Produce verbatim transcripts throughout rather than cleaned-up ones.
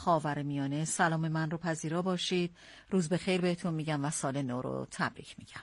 خاورمیانه. سلام من رو پذیرا باشید. روز بخیر بهتون میگم و سال نو رو تبریک میگم.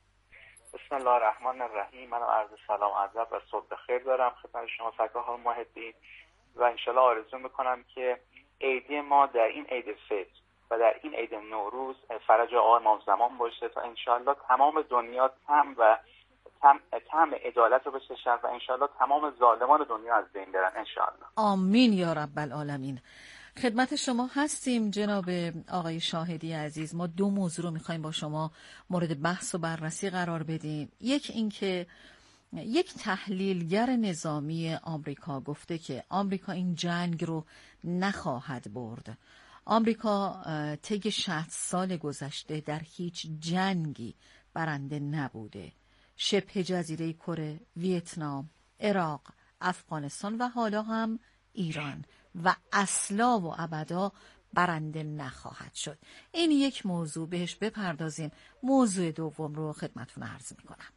بسم الله الرحمن الرحیم. من عرض سلام ادب و صبح بخیر دارم خدمت شما سرکار محبین و انشالله آرزو میکنم که عیدی ما در این عید فطر و در این عید نوروز فرج آقا امام زمان باشه تا انشالله تمام دنیا تم و تم تم عدالت رو بچشن و انشالله تمام ظالمان دنیا از بین برن انشالله. آمین یا رب العالمین. خدمت شما هستیم جناب آقای شاهدی عزیز. ما دو موضوع رو میخوایم با شما مورد بحث و بررسی قرار بدیم. یک اینکه یک تحلیلگر نظامی آمریکا گفته که آمریکا این جنگ رو نخواهد برد. آمریکا طی شصت سال گذشته در هیچ جنگی برنده نبوده. شبه جزیره کره، ویتنام، عراق، افغانستان و حالا هم ایران و اصلا و ابدا برنده نخواهد شد. این یک موضوع، بهش بپردازیم. موضوع دوم رو خدمتتون عرض میکنم.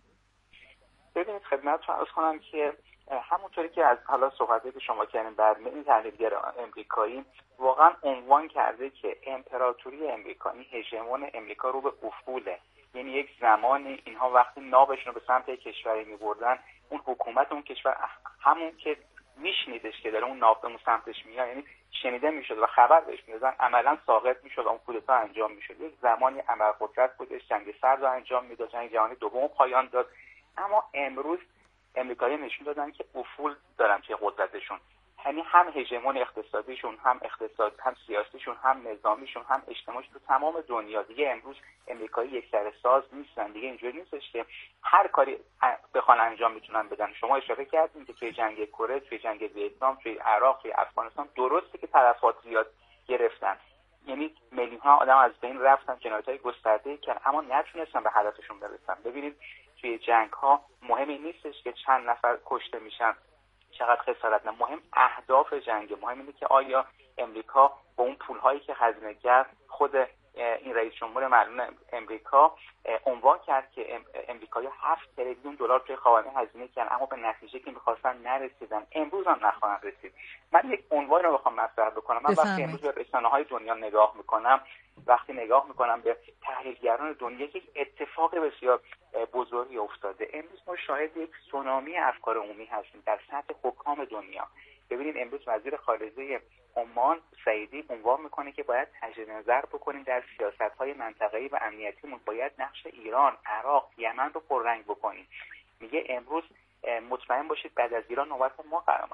ببینید خدمتتون عرض کنم که همونطوری که از حالا صحبتی که شما کردین بعد این تحلیلگر امریکایی واقعا عنوان کرده که امپراتوری امریکا، این هژمون امریکا رو به افوله. یعنی یک زمانی اینها وقتی نابشون رو به سمت کشوری می‌بردن، اون حکومت اون کشور همون که میشنیدش که داره اون ناب به سمتش میاد، یعنی شنیده میشد و خبر بهش میدادن، عملا ساقط میشد، اون کودتا انجام میشد. یک زمانی ابرقدرت بودش، جنگ سرد رو انجام میداد، جنگ جهانی دوم پایان داد. اما امروز امریکایی نشون دادن که افول دارن توی قدرتشون، یعنی هم هژمون اقتصادیشون، هم اقتصاد، هم سیاسیشون، هم نظامیشون، هم اجتماعیشون تو تمام دنیا. دیگه امروز امریکایی یک سر ساز نیستن، دیگه اینجوری نیستش که هر کاری بخوان انجام میتونن بدن. شما اشاره کردین که توی جنگ کره، توی جنگ ویتنام، توی عراق، توی افغانستان درسته که تلفات زیاد گرفتن، یعنی میلیون ها آدم از بین رفتن، جنایت‌های گسترده کردن، اما نتونستن به هدفشون برسن. ببینید توی جنگ ها مهم این نیستش که چند نفر کشته میشن، چقدر خسارت، نه، مهم اهداف جنگ. مهم اینه که آیا امریکا با اون پول‌هایی که خزینه کرد، خود این رئیس جمهور معلوم امریکا عنوان کرد که امریکایی‌ها هفت تریلیون دلار توی خاورمیانه هزینه کردن اما به نتیجه که می‌خواستن نرسیدن، امروز هم نخواهند رسید. من یک عنوان رو بخوام مطرح بکنم. من وقتی امروز به رسانه‌های دنیا نگاه می‌کنم، وقتی نگاه می‌کنم به تحلیلگران دنیا، یک اتفاق بسیار بزرگی افتاده. امروز ما شاهد یک سونامی افکار عمومی هستیم در سطح حکام دنیا. ببینید امروز وزیر خارجه عمان سعیدی عنوان میکنه که باید تجدید نظر بکنیم در سیاست‌های منطقه‌ای و امنیتیمون، باید نقش ایران، عراق، یمن رو پررنگ بکنیم. میگه امروز مطمئن باشید بعد از ایران نوبت ما قرار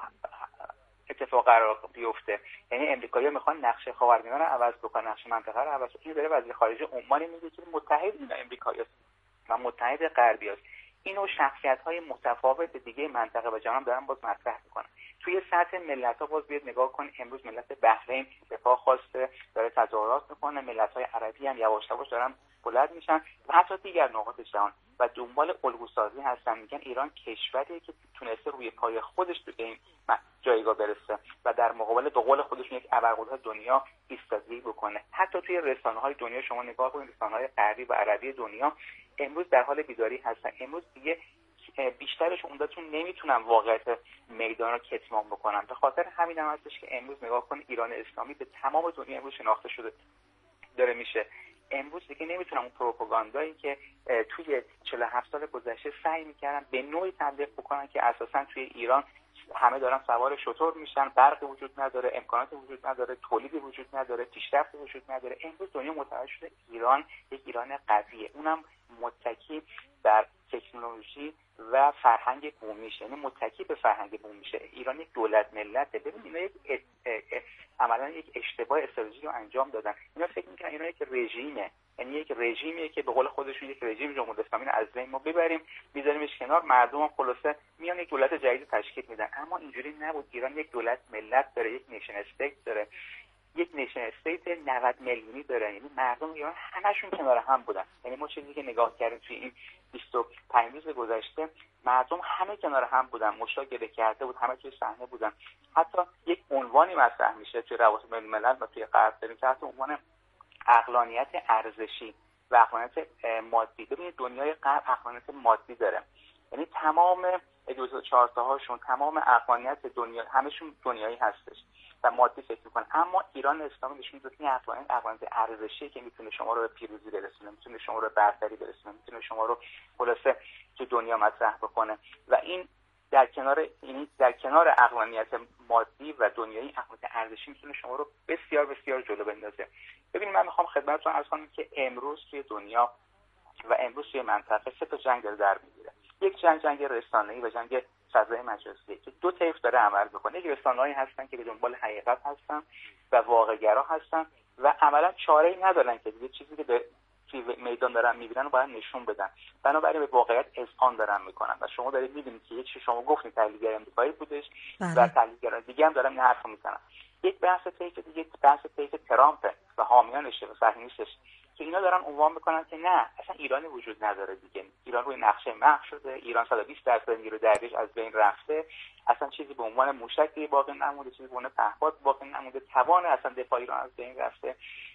اتفاق قرار بیفته. یعنی امریکایی‌ها میخوان نقش خاورمیانه رو عوض بکنن، نقش منطقه رو عوض. این داره وزیر خارجه عمان میگه که متحد اینا امریکایی‌هاست و متحد غربی‌هاست. اینو شخصیت‌های متفاوت دیگه منطقه و جهان دارن باز مطرح می‌کنن. توی سطح ملت‌ها باز بیاد نگاه کنید، امروز ملت بحرین به پا خواسته، داره تظاهرات می‌کنه، ملت‌های عربی هم یواش یواش دارن بلند میشن و حتی دیگر نقاط جهان و دنبال الگوسازی هستن. میگن ایران کشوریه که تونسته روی پای خودش به این جایگاه برسه و در مقابل به قول خودشون یک ابرقدرت دنیا ایستادگی بکنه. حتی توی رسانه‌های دنیا شما نگاه کنید، رسانه‌های غربی و عربی دنیا امروز در حال بیداری هستن. امروز دیگه بیشترش عمدتون نمیتونن واقعیت میدان رو کتمان بکنن. به خاطر همین هم هستش که امروز نگاه کنید ایران اسلامی به تمام دنیا امروز شناخته شده داره میشه. امروز دیگه نمیتونم اون پروپاگاندایی که توی چهل و هفت سال گذشته سعی میکردن به نوعی تبلیغ بکنن که اساسا توی ایران همه دارن سوار شتر میشن، برقی وجود نداره، امکاناتی وجود نداره، تولیدی وجود نداره، پیشرفتی وجود نداره. امروز دنیا متوجه شده ایران یک ایران قویه، اونم متکی بر تکنولوژی و فرهنگ بومیشه، یعنی متکی به فرهنگ بومیشه. ایران یک دولت ملته. ببین اینا یک ات... ات... عملا یک اشتباه استراتژیکی رو انجام دادن. اینا فکر میکنن اینا یک رژیمه، یعنی یک رژیمیه که به قول خودشون یک رژیم جمهوری اسلامی رو از بین ما ببریم، میذاریمش کنار، مردم هم خلاصه میان یک دولت جدید تشکیل میدن. اما اینجوری نبود. ایران یک دولت ملت داره، یک نیشن استیت داره، یک نیشن استیت نود میلیونی داره. یعنی مردم ایران همشون کنار هم بودن. یعنی ما چیزی که نگاه کردیم توی این بیست و پنج روز گذشته، مردم همه کنار هم بودن، مشاهده کرده بود، همه توی صحنه بودن. حتی یک عنوانی مطرح میشه توی روابط بین الملل و توی غرب داریم که حتی عنوان عقلانیت ارزشی و عقلانیت مادی. ببینید دنیای غرب عقلانیت مادی داره، یعنی تمام دو هزار و چهار هاشون تمام اقوانیت دنیا همشون دنیایی هستش و مادی فکر میکنن، اما ایران اسلامی نشون داد این اقوانیت اقوانیت ارزشی که میتونه شما رو به پیروزی برسونه، میتونه شما رو به برتری برسونه، میتونه شما رو خلاصه تو دنیا مطرح بکنه و این در کنار این در کنار اقوانیت مادی و دنیایی اقوانیت ارزشی میتونه شما رو بسیار بسیار جلو بندازه. ببینید من میخوام خدمتتون عرض کنم که امروز توی دنیا و امروز توی منطقه سه تا جنگ داره در میگیره. یک جنگ جنگ رسانه‌ای و جنگ فضای مجازی که دو طیف داره عمل میکنه. یک رسانه‌ای هستن که به دنبال حقیقت هستن و واقع‌گرا هستن و عملا چاره‌ای ندارن که دیگه چیزی که به میدان دارن میبینن رو باید نشون بدن، بنابراین به واقعیت اذعان دارن میکنن و شما دارید میبینید که یک چیزی شما گفتید تحلیلگر آمریکایی بودش بله. و تحلیلگران دیگه هم دارن این حرفو میزنن. یک بحث طیف دیگه بحث طیف ترامپ و حامیانش و صهیونیستش که اینا دارن عنوان میکنن که نه اصلا ایرانی وجود نداره دیگه، ایران روی نقشه محو شده، ایران صد و بیست درصد نیرو دریاش از بین رفته، اصلا چیزی به عنوان موشکی باقی نمونده، چیزی به عنوان پهپاد باقی نمونده، توان اصلا دفاع ایران از بین رفته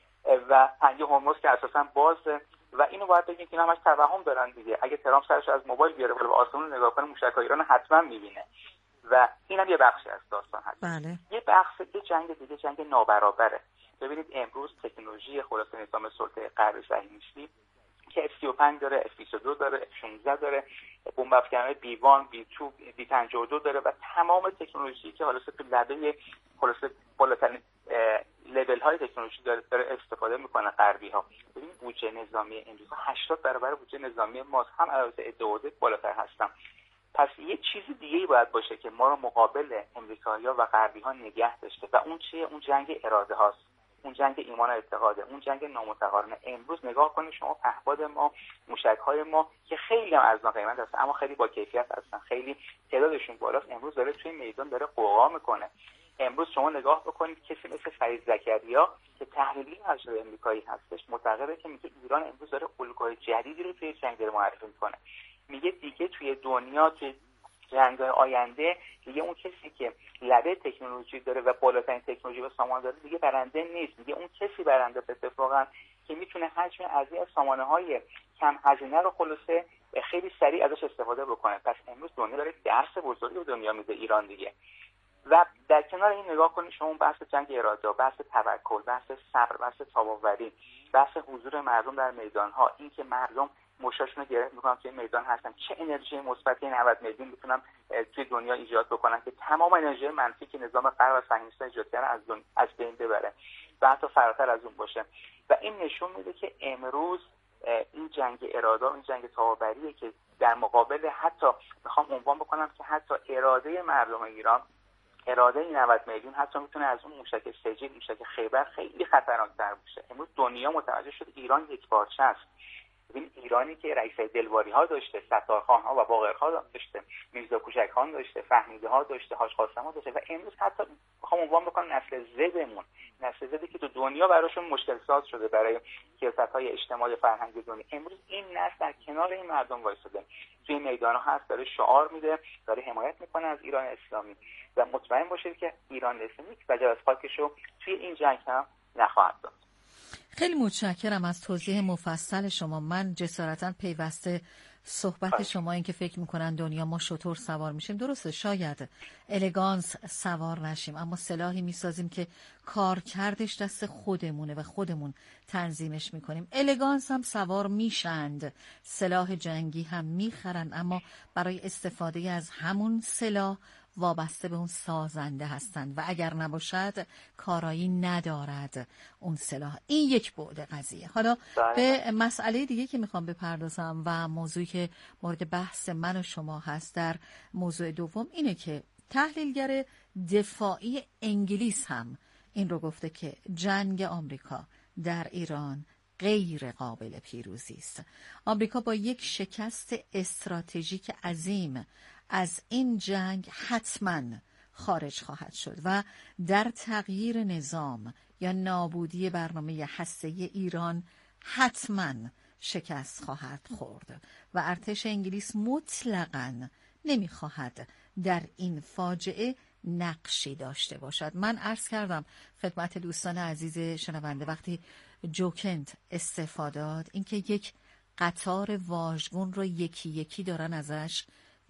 و پنجه هرمز که اساسا بازه و اینو باید بگیم که همش توهم دارن دیگه. اگه ترامپ سرش از موبایل بیاره بالا به آسمون نگاه کنه موشک‌های ایران حتما میبینه و اینم یه بخشی از داستان هست. بله. یه بخش یه جنگ دیگه جنگ نابرابره. ببینید امروز تکنولوژی خلاصه نظام سلطه غرب صهیونیستی که اف سی و پنج داره، اف بیست و دو داره، اف شانزده داره، بمب افکن‌های بی وان، بی تو، بی پنجاه و دو داره و تمام تکنولوژی که خلاصه تو لبه خلاصه بالاترین لول های تکنولوژی داره, داره استفاده میکنه غربی ها. ببینید بودجه نظامی امریکا هشتاد برابر بودجه نظامی ما هم علاوه ادعاده بالاتر هستن. پس یه چیز دیگه ای باید باشه که ما رو مقابل امریکایی‌ها و غربی‌ها نگه داشته و اون چیه؟ اون جنگ اراده هاست، اون جنگ ایمان و اعتقاده، اون جنگ نامتقارنه. امروز نگاه کنید شما پهپاد ما، موشک‌های ما که خیلی هم ارزان قیمت هستن اما خیلی با کیفیت هستن، خیلی تعدادشون بالاست، امروز داره توی میدان داره قوقا میکنه. امروز شما نگاه بکنید کسی مثل فرید زکریا که تحلیلی ارشد امریکایی هستش معتقده که میگه ایران امروز داره الگوی جدیدی رو توی جنگ داره معرفی میکنه. میگه دیگه توی دنیا توی جنگ‌های آینده دیگه اون کسی که لبه تکنولوژی داره و بالاترین تکنولوژی و سامان داره دیگه برنده نیست. میگه اون کسی برنده به اتفاقا که میتونه حجم عظیم از سامانه‌های کم هزینه رو خلاصه خیلی سریع ازش استفاده بکنه. پس امروز دنیا داره درس بزرگی به دنیا میده ایران دیگه. و در کنار این نگاه کنید شما بحث جنگ اراده، بحث توکل، بحث صبر، بحث تاب‌آوری، بحث حضور مردم در میدان‌ها، این که مردم مشاشون رو گرفت میکنن توی میدان هستن، چه انرژی مثبتی نود میلیون میتونن توی دنیا ایجاد بکنن که تمام انرژی منفی که نظام غرب و صهیونیست‌ها ایجاد کردن از دن... از بین ببره و حتی فراتر از اون باشه. و این نشون میده که امروز این جنگ اراده، این جنگ تاب‌آوریه که در مقابل حتی میخوام عنوان بکنم که حتی اراده مردم ایران، اراده این نود میلیون حتی میتونه از اون موشک سجل، موشک خیبر خیلی خطرناک‌تر باشه. امروز دنیا متوجه شد ایران یک پارچه است. ببین ایرانی که رئیس دلواری ها داشته، ستارخان ها و باقرخان داشته، میرزا کوچک خان داشته، فهمیده ها داشته، حاج قاسم ها داشته و امروز حتی میخوام عنوان بکنم نسل زدمون، نسل زدی که تو دنیا براشون مشکل ساز شده برای سیاست‌های اجتماعی فرهنگی دنیا، امروز این نسل در کنار این مردم وایساده، توی میدان‌ها هست، داره شعار میده، داره حمایت میکنه از ایران اسلامی و مطمئن باشید که ایران اسلامی وجب از خاکشو توی این جنگ هم نخواهد داد. خیلی متشکرم از توضیح مفصل شما. من جسارتاً پیوسته صحبت شما این که فکر میکنن دنیا ما شطور سوار میشیم. درسته شاید الگانس سوار نشیم اما سلاحی میسازیم که کارکردش دست خودمونه و خودمون تنظیمش میکنیم. الگانس هم سوار میشند، سلاح جنگی هم میخرن اما برای استفاده از همون سلاح وابسته به اون سازنده هستند و اگر نباشد کارایی ندارد اون سلاح. این یک بعد قضیه. حالا به مسئله دیگه که میخوام بپردازم و موضوعی که مورد بحث من و شما هست در موضوع دوم اینه که تحلیلگر دفاعی انگلیس هم این رو گفته که جنگ آمریکا در ایران غیر قابل پیروزی است. آمریکا با یک شکست استراتژیک عظیم از این جنگ حتما خارج خواهد شد و در تغییر نظام یا نابودی برنامه هسته‌ای ایران حتما شکست خواهد خورد و ارتش انگلیس مطلقاً نمیخواهد در این فاجعه نقشی داشته باشد. من عرض کردم خدمت دوستان عزیز شنونده وقتی جوکنت استفاده داد اینکه یک قطار واژگون رو یکی یکی دارن ازش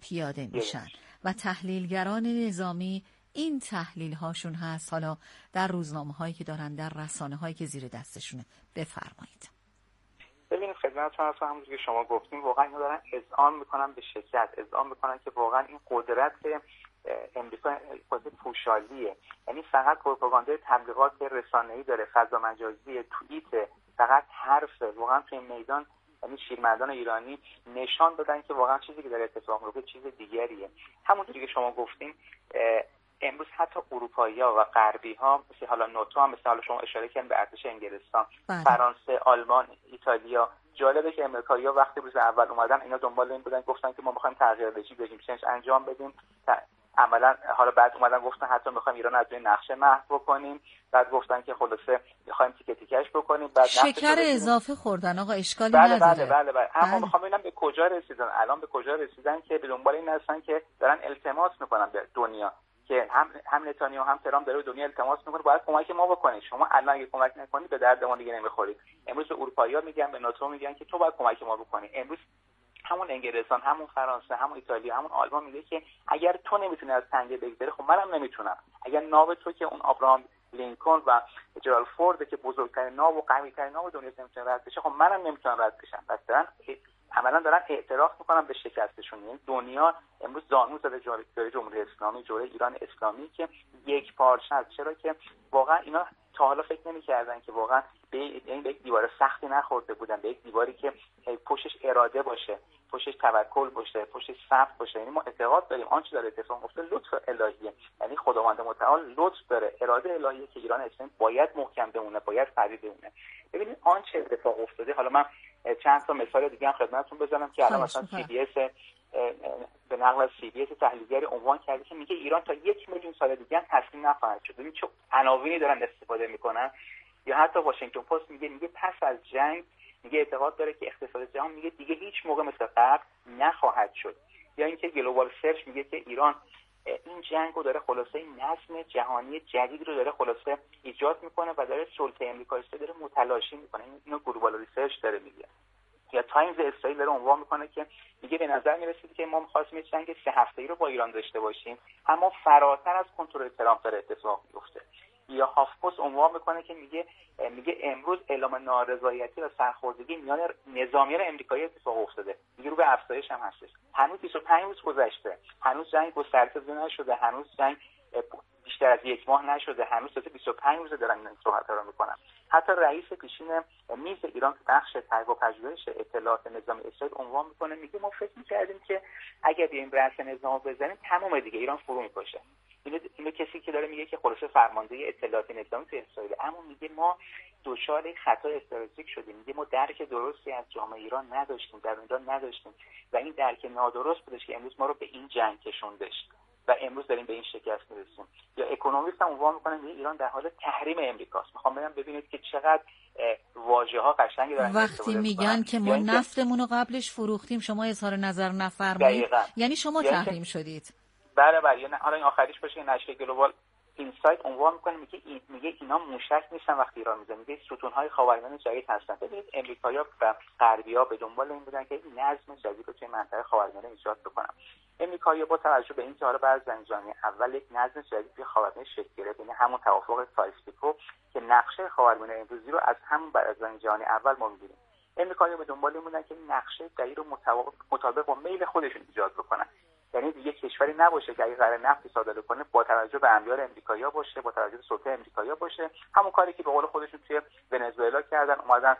پیاده میشن و تحلیلگران نظامی این تحلیل هاشون هست حالا در روزنامه هایی که دارن، در رسانه هایی که زیر دستشونه. بفرمایید. ببینید خدمتتون هستم، همونجوری که شما گفتیم واقعا اینا دارن اذعان میکنن به شدت، اذعان میکنن که واقعا این قدرت امریکا قدرت پوشالیه، یعنی فقط پروپاگاندا تبلیغات رسانه‌ای داره، فضا مجازی، توییت، فقط حرف. واقعا تو این میدان یعنی شیرمردان ایرانی نشان دادن که واقعا چیزی که داره اتفاق میفته چیز دیگریه. همونطوری که شما گفتیم امروز حتی اروپایی‌ها و غربی‌ها مثل حالا ناتو هم، مثل حالا شما اشاره کردین به ارتش انگلستان، بله. فرانسه، آلمان، ایتالیا. جالبه که امریکایی‌ها وقتی روز اول اومدن اینا دنبال این بودن، گفتن که ما می‌خوایم تغییر رژیم بدیم، چنج انجام بدیم. عملا حالا بعد اومدن گفتن حتی می‌خوایم ایران از روی نقشه محو بکنیم، بعد گفتن که خلاصه می‌خوایم تیکه تیکش بکنیم، بعد شکر اضافه خوردن آقا، اشکالی بله نداره. بله بله بله اما می‌خوام ببینم به کجا رسیدن الان، به کجا رسیدن که به دنبال این هستن که دارن التماس می‌کنن به دنیا که هم هم نتانیاهو هم ترامپ داره به دنیا التماس میکنه باید کمک ما بکنید، شما الان اگه کمک نکنید به درد ما دیگه نمیخورید. امروز به اروپایی‌ها میگن، به ناتو میگن که تو باید کمک ما بکنی. امروز همون انگلستان، همون فرانسه، همون ایتالیا، همون آلمان میگه که اگر تو نمیتونی از تنگه بگذری خب منم نمیتونم. اگر ناو تو که اون ابراهام لینکلن و جرالد فورد که بزرگترین ناو و قوی‌ترین ناو دنیا نمیتونه رد بشه، خب منم نمیتونم رد بشم. پس دارن عملا دارن اعتراف میکنن به شکستشون. یعنی دنیا امروز زانو زده جلوی جمهوری اسلامی، جلوی ایران اسلامی که یک پارچه است. چرا که واقعا اینا تا حالا فکر نمی‌کردن که واقعا به این به یک دیوار سختی نخورده بودن، به یک دیواری که پشتش اراده باشه، پشتش توکل باشه، پشتش صبر باشه. یعنی ما اعتقاد داریم آنچه داره اتفاق میفته لطف الهیه، یعنی خداوند متعال لطف داره، اراده الهیه که ایران اسلامی باید محکم بمونه، باید قوی بمونه. ببینید آنچه اتفاق افتاده، حالا من چند تا مثال دیگه هم خدمتتون بزنم که الان مثلا سی بی اس به نقل از سی بی اس تحلیلگری عنوان کرده که میگه ایران تا یک میلیون سال دیگه هم تسلیم نخواهد شد. ببین چه عناوینی دارن استفاده میکنن. یا حتی واشنگتن پست میگه میگه پس از جنگ میگه اعتقاد داره که اقتصاد جهان میگه دیگه هیچ موقع مثل قبل نخواهد شد. یا اینکه گلوبال سرچ میگه که ایران این جنگو داره خلاصه این نظم جهانی جدید رو داره خلاصه ایجاد میکنه و داره سلطه امریکایی داره متلاشی میکنه. اینو گلوبال ریسرچ داره میگه. یا تایمز اسرائیل داره عنوان میکنه که میگه به نظر میرسید که ما می‌خواستیم جنگ سه هفته‌ای رو با ایران داشته باشیم اما فراتر از کنترل ترامپ داره اتفاق میفته. یا هافپوست عنوان میکنه که میگه میگه امروز اعلام نارضایتی و سرخوردگی میان نظامیان امریکایی اتفاق افتاده، میگه رو به افزایش هم هستش. هنوز بیست و پنج روز گذشته، هنوز جنگ گسترده نشده، هنوز جنگ بیشتر از یک ماه نشده، هنوز تا بیست و پنج روز دارن این صحبت‌ها رو میکنن. حتی رئیس پیشین میز ایران که بخش تحقیق و پژوهش اطلاعات نظامی اسرائیل عنوان میکنه میگه ما فکر می‌کردیم که اگر بیایم رأس نظام بزنیم تمام دیگه ایران فرو می‌پاشه. اینو اینو کسی که داره میگه که خلاصه فرمانده اطلاعات نظامی تو اسرائیل، اما میگه ما دچار خطا استراتژیک شدیم. میگه ما درک درستی از جامعه ایران نداشتیم، در ایران نداشتیم و این درک نادرست بودش که امروز ما رو به این جنگ کشوندش و امروز داریم به این شکست میرسیم. یا اکونومیست هم عنوان میکنه میگه ایران در حال تحریم امریکاست. میخوام بگم ببینید که چقدر واژه‌ها قشنگی دارن وقتی میگن که ما نفتمون رو قبلش فروختیم شما اظهار نظر نفرمایید یعنی شما تحریم شدید. بله بله. یعنی حالا این آخریش باشه نشریه گلوبال اینسایت عنوان میکنه میگه این میگه اینا موشک نیستن وقتی ایران میزنه، میگه ستون‌های خاورمیانه جدید هستن. ببینید امریکایی‌ها و غربی‌ها به دنبال این بودن که این نظم جدید رو توی منطقه خاورمیانه ایجاد بکنن. امریکایی‌ها با توجه به اینکه حالا بعد از جنگ جهانی اول یک نظم جدید توی خاورمیانه شکل گرفت، یعنی همون توافق سایکس-پیکو که نقشه خاورمیانه امروزی رو از همون بعد از جنگ جهانی اول ما می‌بینیم. امریکایی‌ها به دنبال این بودن که این نقشه جدید رو مطابق با میل خودشون ایجاد بکنن. یعنی دیگه کشوری نباشه که اگه قرار نفتی صادر کنه با توجه به امیال امریکایی‌ها باشه، با توجه به سلطه امریکایی‌ها باشه. همون کاری که به قول خودشون توی ونزوئلا کردن، اومدن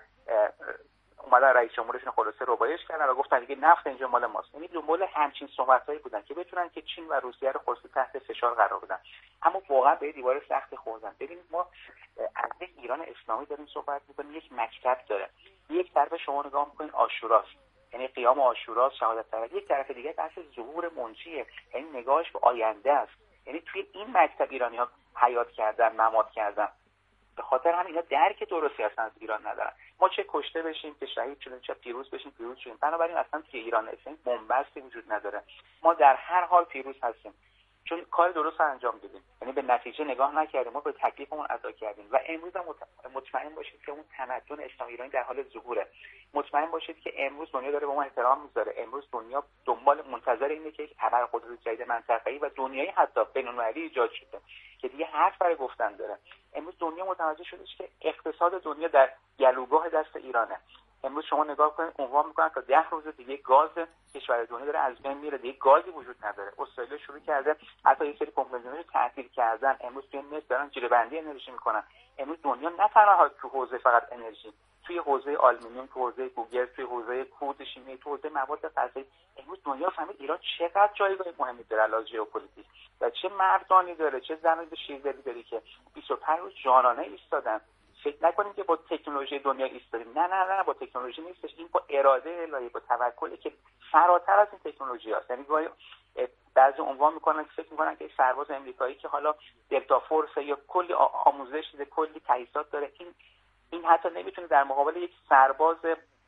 اومدن رئیس جمهورشون خلاصه ربایش کردن و گفتن دیگه نفت اینجا مال ماست. یعنی دنبال همچین صحبتایی بودن که بتونن که چین و روسیه رو خلاصه تحت فشار قرار بدن. اما واقعا به دیوار سخت خوردن. ببینید ما از یک ایران اسلامی داریم صحبت می‌کنیم، یک مکتب داره. یک طرف شما نگاه می‌کنید عاشوراست، یعنی قیام عاشورا، شهادت طلب. یک طرف دیگه بحث ظهور منجیه، یعنی نگاهش به آینده است. یعنی توی این مکتب ایرانی‌ها حیات کردن، ممات کردن. به خاطر همین اینا درک درستی اصلا از ایران ندارن. ما چه کشته بشیم، چه شهید شدیم، چه پیروز بشیم، پیروز شدیم. بنابراین اصلا توی ایران اصلا بنبستی وجود نداره. ما در هر حال پیروز هستیم. چون کار درست انجام دادیم، یعنی به نتیجه نگاه نکردیم، ما به تکلیفمون ادا کردیم و امروز هم مطمئن باشید که اون تمدن اسلامی ایرانی در حال ظهوره. مطمئن باشید که امروز دنیا داره به ما احترام میذاره. امروز دنیا دنبال منتظر اینه که یک ابرقدرت جدید منطقه‌ای و دنیایی حتی بین‌المللی ایجاد شده که دیگه حرف برای گفتن داره. امروز دنیا متوجه شده که اقتصاد دنیا در گلوگاه دست ایرانه. امروز شما نگاه کنید عنوان میکنن تا ده روز دیگه گاز کشور دنیا داره از بین میره، دیگه گازی وجود نداره. استرالیا شروع کرده حتی یه سری کمپانی‌ها رو تعطیل کردن، امروز توی نفت دارن جیره‌بندی انرژی میکنن. امروز دنیا نه تنها تو حوزه فقط انرژی، توی حوزه آلومینیوم، تو حوزه گوگل، توی حوزه کود شیمیایی، تو حوزه مواد غذایی، امروز دنیا فهمید ایران چقدر جایگاه مهمی داره علاوه ژئوپلیتیک و چه مردانی داره، چه زنانی به شیردلی داره که بیست و پنج روز جانانه ایستادن. فکر نکنیم که با تکنولوژی دنیا ایستادیم، نه نه نه، با تکنولوژی نیستش، این با اراده الهی، با توکلی که فراتر از این تکنولوژی هست. یعنی گاهی بعضی عنوان میکنن که فکر میکنن که سرباز امریکایی که حالا دلتا فورس یا کلی آموزش دیده، کلی تجهیزات داره، این این حتی نمیتونه در مقابل یک سرباز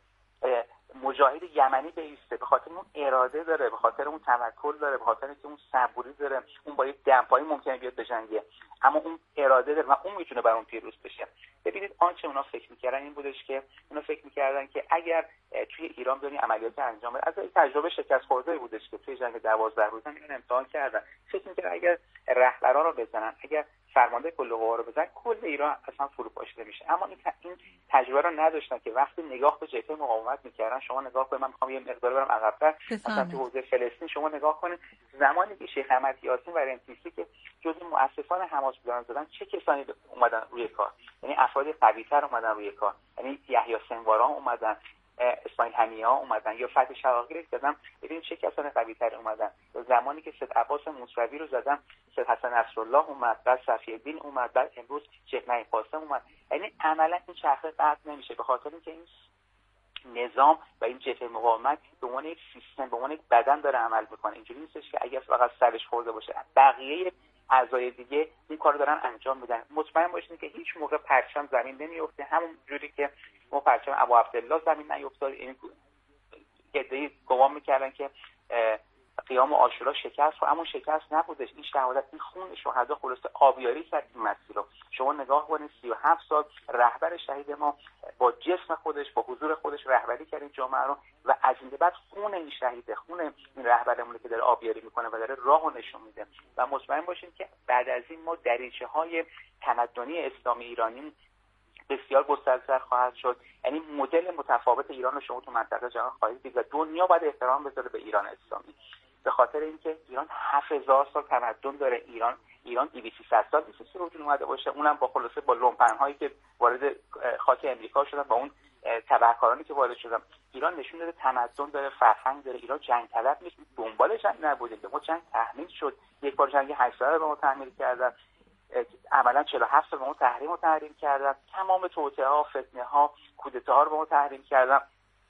مجاهد یمنی بیسته، به خاطر اون اراده داره، به خاطر اون توکل داره، به خاطر اینکه اون صبوری داره. اون با یک دمپایی ممکنه بیاد بجنگه، اما اون اراده داره و اون میتونه بر اون پیروز بشه. ببینید آنچه اونا فکر میکردن این بودش که اونا فکر میکردن که اگر توی ایران بتونی عملیات انجام بده، از این تجربه شکست خورده بودش که توی جنگ دوازده روزه اینو امتحان کردن. فکر میکردن اگر رهبرا رو بزنن، اگر فرمانده کل قوا رو بزنن، کل ایران اصلا فروپاشیده میشه. اما این این تجربه رو نداشتن که وقتی نگاه به جبهه مقاومت میکردن، شما نگاه کنید، من میخوام یه مقدار برم عقب‌تر، مثلا تو حوزه فلسطین شما نگاه کنید زمانی که شیخ احمد یاسین و رنتیسی که جزو مؤسسان حماس بودن زدن، چه کسانی اومدن روی کار، یعنی افراد قوی‌تر اومدن روی کار، یعنی یحیی سنواران اومدن، اسماعیل هنیه‌ها اومدن یا فتحی شقاقی رو زدن. ببین چه کسانی قوی‌تر اومدن. زمانی که سید عباس موسوی رو زدن، سید حسن نصرالله اومد، بعد صفی‌الدین اومد، بعد امروز شیخ نعیم قاسم اومد. یعنی عملا این چرخه قطع نمیشه، به خاطر اینکه این نظام و این جبهه مقاومت به عنوان یک سیستم، به عنوان یک بدن داره عمل میکنه. اینجوری نیستش که اگه فقط سرش خورده باشه بقیه اعضای دیگه این کارو دارن انجام میدن. مطمئن باشید که هیچ موقع پرچم زمین نمیفته، همون جوری که ما پرچم ابو عبدالله زمین نیفتاد. این ایده گمان میکردن که قیام عاشورا شکست، و اما شکست نبودش. این شهادت، این خون شهدا خلاصه آبیاری کرد این مسیر رو. شما نگاه کنید سی و هفت سال رهبر شهید ما با جسم خودش، با حضور خودش رهبری کرد این جامعه رو و از این بعد خون این شهید، خون این رهبرمون که داره آبیاری میکنه و داره راهو نشون میده. و مطمئن باشید که بعد از این ما دریچه‌های تمدنی اسلامی ایرانی بسیار گسترده خواهد شد. یعنی مدل متفاوت ایران رو شما تو منطقه جهان خواهید دید و دنیا باید احترام بذاره به ایران اسلامی، به خاطر اینکه ایران هفت هزار سال تمدن داره. ایران ایران دویست سیصد سال نیست که وجود اومده باشه، اونم با خلاصه با لومپن‌هایی که وارد خاک امریکا شدن، با اون تبهکارانی که وارد شدن. ایران نشون داده تمدن داره، فرهنگ داره. ایران جنگ طلب نیست، دنبال جنگ نبودیم، به ما جنگ تحمیل شد. یک بار جنگ هشت ساله به ما تحمیل کردن، عملا چهل و هفت سال به ما تحریم و تحریم کردن، تمام توطئه‌ها، فتنه‌ها، کودتاها رو به ما تحریم کردن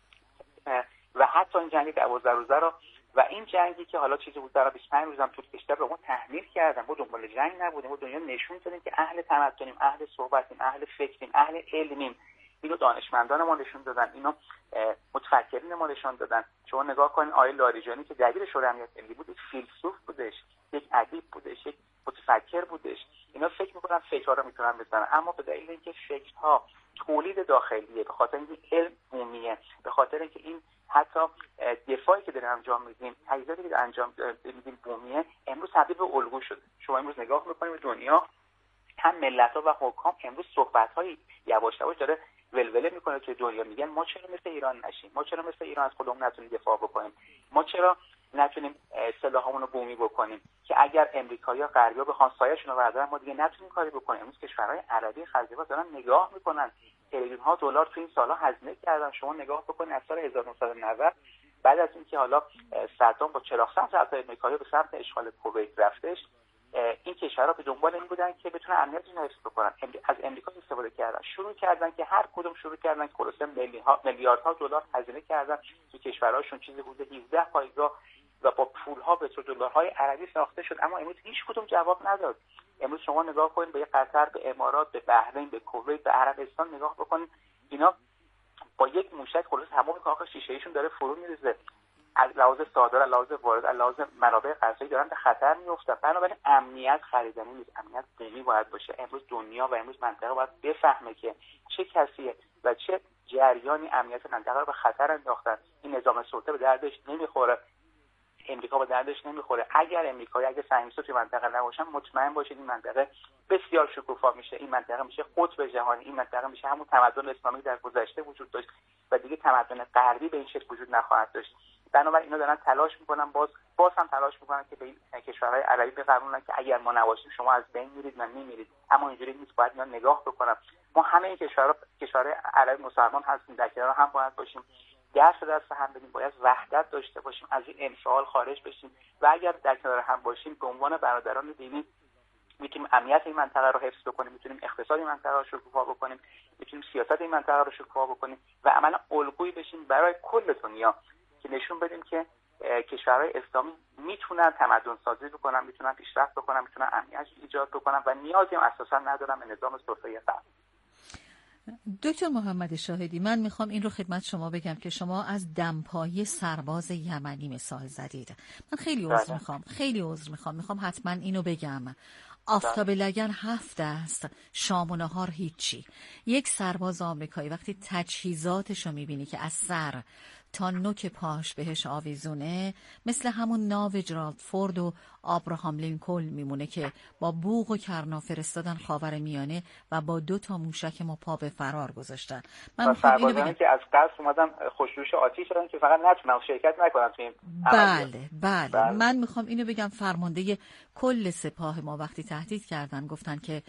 و حتی این جنگ دوازده روزه رو و این جنگی که حالا چیزی بود در بیست و پنج روزم طول کشید به ما تحمیل کردن. ما دنبال جنگ نبودیم، ما دنیا نشون دادیم که اهل تمدنیم، اهل صحبتیم، اهل فکریم، اهل علمیم. اینو دانشمندان ما نشون دادن، اینو متفکرین ما نشون دادن. شما نگاه کنید آقای لاریجانی که دبیر شورای امنیت ملی بود، یک فیلسوف بودش، یک ادیب بودش، یک متفکر بودش. اینا فکر میکنن فکرها رو میتونن بزنن، اما به دلیل اینکه فکرها تولید داخلیه، به خاطر اینکه علم عمومیه، به خاطر اینکه این حتی دفاعی که داریم انجام میدیم، تجهیزاتی که انجام میدیم بومیه، امروز تبدیل به الگو شده. شما امروز نگاه میکنید به دنیا، هم ملت‌ها و حکام امروز صحبت‌های یواش یواش داره ولوله میکنه توی دنیا. میگن ما چرا مثل ایران نشیم، ما چرا مثل ایران از خودمون نتونیم دفاع بکنیم، ما چرا نتونیم سلاحامون رو بومی بکنیم که اگر امریکایی‌ها غربی‌ها بخوان سایه‌شون رو بردارن ما دیگه نتونیم کاری بکنیم. امروز کشورهای عربی خلیج‌ها دارن نگاه میکنن، تریلیون ها دلار تو این سال‌ها هزینه کردن. شما نگاه بکنید از سال هزار و نهصد و نود بعد از اینکه حالا صدام با چراغ سبز امریکایی به سمت اشغال کویت رفتش، این کشورها به دنبال این بودن که بتونن امنیتشون رو حفظ بکنن، از امریکا استفاده کردن، شروع کردن که هر کدوم شروع کردن خلاص میلیاردها دلار هزینه کردن تو کشورهاشون، چیزی بوده هفده پایگاه و با پول‌ها به دلارهای عربی ساخته شد. اما امروز هیچ کدوم جواب نداد. امروز شما نگاه کنید به قطر، به امارات، به بحرین، به کویت، به عربستان نگاه بکنید، اینا با یک موشک خلاص تمام کاخ شیشه‌ایشون داره فرو میریزه. از لحاظ صادرات، از لحاظ واردات، از لحاظ منابع غذایی دارن به خطر میافتن. بنابراین امنیت خریدنی نیست، امنیت قومی باید باشه. امروز دنیا و امروز منطقه باید بفهمه که چه کسیه و چه جریانی امنیت منطقه رو به خطر انداختن. این نظام سلطه به دردش نمیخوره، امریکا به دردش نمیخوره. اگر امریکایی اگه صهیونیست‌ها توی منطقه نباشن، مطمئن باشید این منطقه بسیار شکوفا میشه. این منطقه میشه قطب جهانی، این منطقه میشه همون تمدن اسلامی در گذشته وجود داشت و دیگه تمدن غربی به این شکل وجود نخواهد داشت. بنابراین اینا دارن تلاش میکنن، باز باز هم تلاش میکنن که به این کشورهای عربی بقبولونن که اگر ما نباشیم شما از بین میرید و میمیرید. اما اینجوری نیست، باید اینا نگاه بکنن. ما همه این کشورها کشورهای عربی مسلمان هستیم، در کنار هم باید باشیم، دست به دست هم بدیم، باید وحدت داشته باشیم، از این انفعال خارج بشیم و اگر در کنار هم باشیم به عنوان برادران دینی میتونیم امنیت این منطقه رو حفظ بکنیم، میتونیم اقتصاد این منطقه رو شکوفا بکنیم، میتونیم سیاست این منطقه رو شکوفا بکنیم و عملا الگویی بشیم برای کل دنیا که نشون بدیم که کشورهای اسلامی میتونن تمدن سازی بکنن، میتونن پیشرفت بکنن، میتونن امنیت ایجاد بکنن و نیازی هم اساسا ندارن به نظام سلطه‌ای غرب. دکتر محمد شاهدی، من میخوام این رو خدمت شما بگم که شما از دمپایی سرباز یمنی مثال زدید. من خیلی عذر میخوام خیلی عذر میخوام میخوام حتما اینو بگم. آفتاب لگن هفت است، شام و نهار هیچی. یک سرباز آمریکایی وقتی تجهیزاتشو میبینی که از سر تا نوک پاش بهش آویزونه، مثل همون ناو جرالدفورد و آبراهام لینکلن میمونه که با بوق و کرنا فرستادن خاورمیانه و با دو تا موشک ما پا به فرار گذاشتن. من میخوام اینو بگم که از قصد اومدن خوشروش آتش شدن که فقط نتونن شرکت نکنن تو این بله بله, بله. من میخوام اینو بگم فرمانده کل سپاه ما وقتی تهدید کردن گفتن که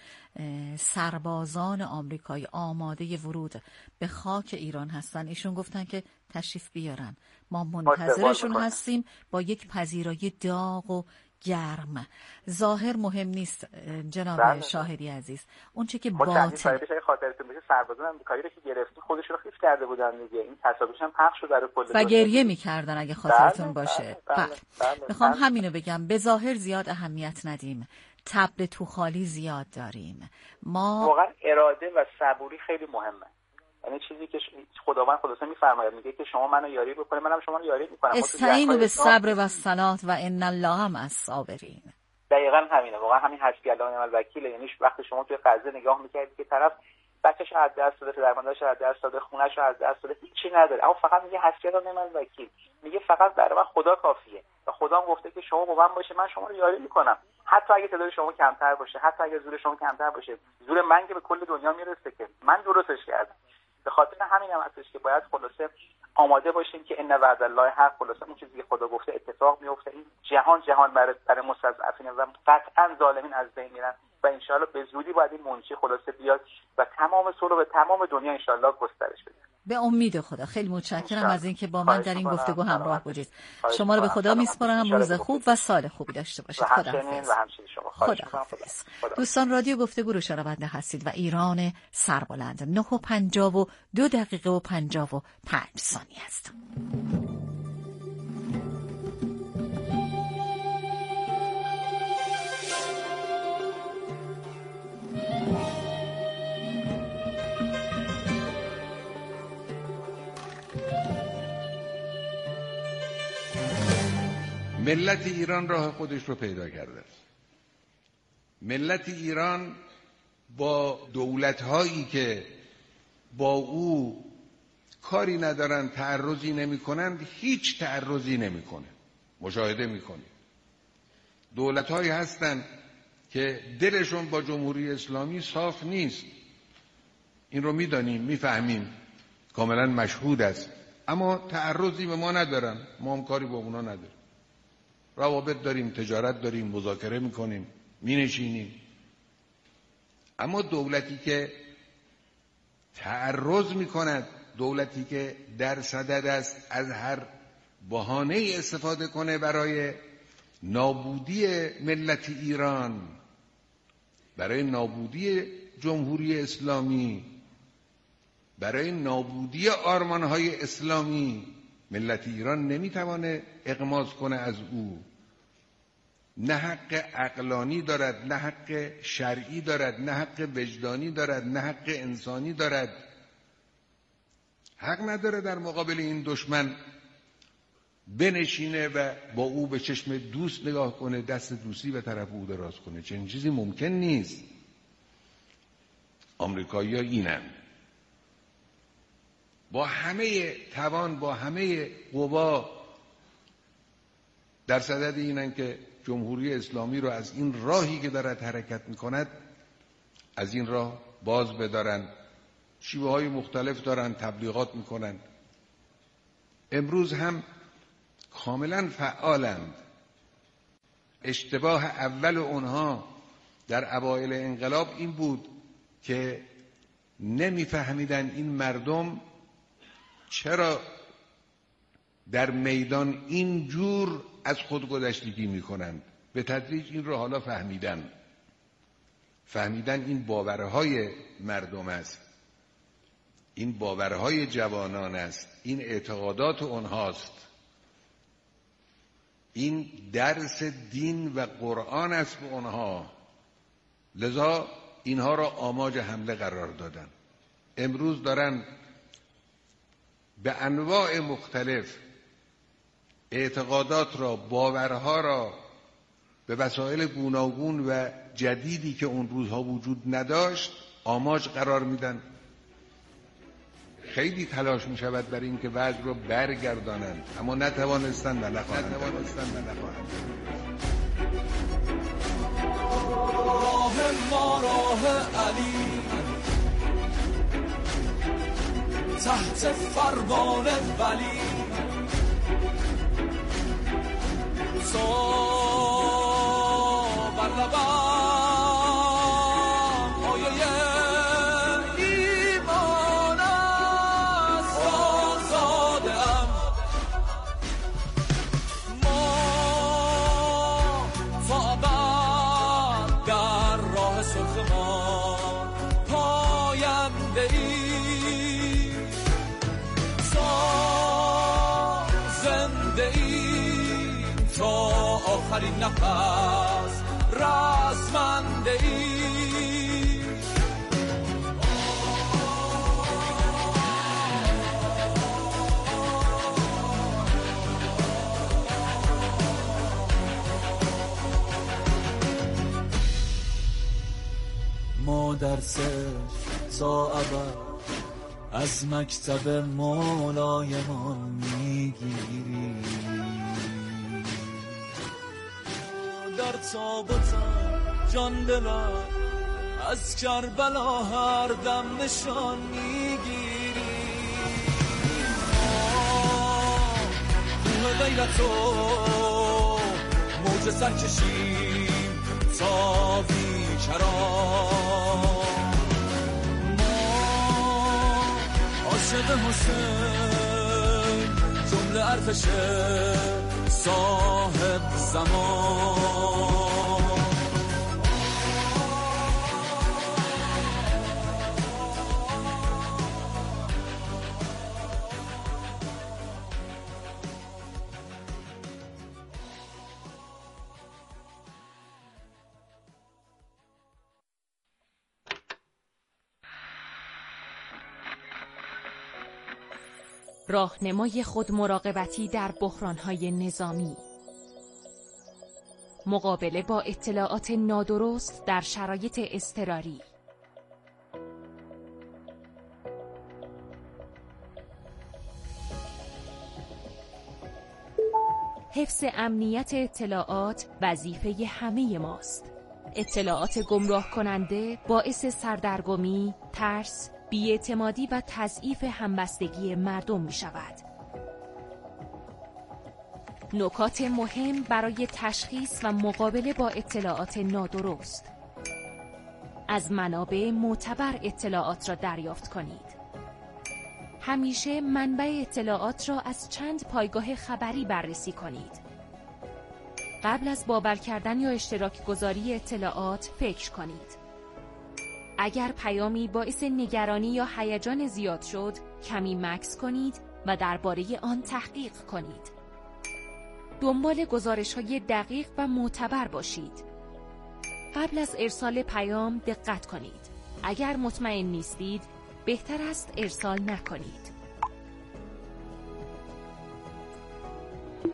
سربازان آمریکایی آماده ورود به خاک ایران هستن، ایشون گفتن که تشریف بیارن، ما منتظرشون هستیم با یک پذیرایی داغ و گرم. ظاهر مهم نیست جناب بله. شاهدی عزیز، اون چه که باطن خاطرتون میشه سربازان آمریکایی رو که گرفتیم خودشون رو خیس کرده بودن دیگه، این تصاویرش هم پخش شد در کل و گریه میکردن اگه خاطرتون بله. باشه. بله. بله. بله. میخوام بله. همینو بگم، به ظاهر زیاد اهمیت ندیم، تبل تو خالی زیاد داریم. ما واقعا اراده و صبوری خیلی مهمه. یعنی چیزی که خداوند خودش میفرماید، میگه که شما منو یاری بکنید منم شما رو یاری میکنم. استعینوا بالصبر و الصلاة و ان الله مع الصابرین. دقیقاً همینه، واقعا همین حسبی الله و نعم الوکیل. یعنی وقتی شما توی قضیه نگاه میکردید که طرف بچه‌ش از دست داده، درماندارش از دست داده، خونه‌ش از دست داده، هیچی نداره، اما فقط میگه حسبی الله و نعم الوکیل، میگه فقط برای من خدا کافیه و خدا هم گفته که شما با من باشه من شما رو یاری میکنم، حتی اگه تعداد شما کمتر باشه، حتی اگه زور شما کمتر باشه، زور من که به کل دنیا میرسه که من درستش کردم. به خاطر همین هم هستش که باید خلاصه آماده باشیم که ان وعد الله حق، خلاصه اون چیزی که خدا گفته اتفاق میفته. این جهان جهان برای برای مستضعفین و قطعا ظالمین از بین میرن و ان شاء الله به زودی باید این منشی خلاصه بیاد و تمام صلح به تمام دنیا ان شاء الله گسترش بده. به امید خدا. خیلی متشکرم از اینکه با من در این گفتگو همراه بودید. شما رو به خدا میسپارم، روز خوب و سال خوبی داشته باشید. خداحافظ. خداحافظ. دوستان، رادیو گفتگو رو شنونده هستید و ایران سربلند. نه و پنجاه و دو دقیقه و پنجاه و پنج ثانیه است. ملت ایران راه خودش رو پیدا کرده است. ملت ایران با دولت‌هایی که با او کاری ندارن، تعرضی نمی‌کنند، هیچ تعرضی نمی‌کنه. مشاهده می‌کنید دولت‌هایی هستند که دلشون با جمهوری اسلامی صاف نیست. این رو می‌دانیم، می‌فهمیم، کاملا مشهود است، اما تعرضی به ما ندارن، ما هم کاری با اونا نداریم. روابط داریم، تجارت داریم، مذاکره میکنیم، مینشینیم. اما دولتی که تعرض میکند، دولتی که در صدد است از هر بهانه استفاده کنه برای نابودی ملت ایران، برای نابودی جمهوری اسلامی، برای نابودی آرمانهای اسلامی، ملت ایران نمیتوانه اغماض کنه از او. نه حق عقلانی دارد، نه حق شرعی دارد، نه حق وجدانی دارد، نه حق انسانی دارد. حق نداره در مقابل این دشمن بنشینه و با او به چشم دوست نگاه کنه، دست دوستی به طرف او دراز کنه. چنین چیزی ممکن نیست. آمریکایی‌ها اینن، با همه توان، با همه قوا در صدد اینن که جمهوری اسلامی رو از این راهی که دارد حرکت میکند از این راه باز بدارن. شیوه های مختلف دارن، تبلیغات میکنن. امروز هم کاملا فعالند. اشتباه اول اونها در اوایل انقلاب این بود که نمیفهمیدن این مردم چرا در میدان اینجور از خودگذشتگی میکنند. به تدریج این رو حالا فهمیدن. فهمیدن این باورهای مردم است، این باورهای جوانان است، این اعتقادات اونهاست، این درس دین و قرآن است به اونها. لذا اینها را آماج حمله قرار دادن. امروز دارن به انواع مختلف اعتقادات را، باورها را به وسایل گوناگون و جدیدی که اون روزها وجود نداشت آماج قرار میدن. خیلی تلاش می شود برای اینکه وضع رو برگردانند، اما نتوانستند و نخواهند. راه ما راه علی، تحت فرمان ولی، سو بر لبم آیه ایمان است. آزاده ام ما فابد در راه سرخ ما پاینده ای، زنده ای تا آخرین نفس رزمنده ای. ما در سر تا ابد از مکتب مولایمان میگیریم، در تاب و تب جان دلم از کربلا هر دم نشان میگیریم. کوه غیرت و موج سر کشیم تا بیکران. عاشق حسین جمله ارتش صاحب زمان. راهنمای خود مراقبتی در بحران‌های نظامی، مقابله با اطلاعات نادرست در شرایط اضطراری، حفظ امنیت اطلاعات وظیفه همه ماست. اطلاعات گمراه کننده باعث سردرگمی، ترس، بی‌اعتمادی و تضعیف همبستگی مردم می شود. نکات مهم برای تشخیص و مقابله با اطلاعات نادرست: از منابع معتبر اطلاعات را دریافت کنید. همیشه منبع اطلاعات را از چند پایگاه خبری بررسی کنید. قبل از باور کردن یا اشتراک گذاری اطلاعات فکر کنید. اگر پیامی باعث نگرانی یا هیجان زیاد شد، کمی مکث کنید و درباره آن تحقیق کنید. دنبال گزارش‌های دقیق و معتبر باشید. قبل از ارسال پیام دقت کنید. اگر مطمئن نیستید، بهتر است ارسال نکنید.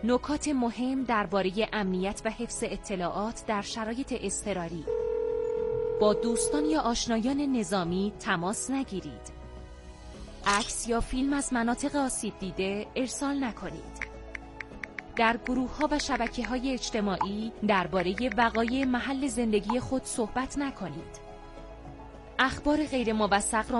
نکات مهم درباره امنیت و حفظ اطلاعات در شرایط اضطراری. با دوستان یا آشنایان نظامی تماس نگیرید. عکس یا فیلم از مناطق آسیب دیده ارسال نکنید. در گروه‌ها و شبکه‌های اجتماعی درباره وقایع محل زندگی خود صحبت نکنید. اخبار غیر موثق را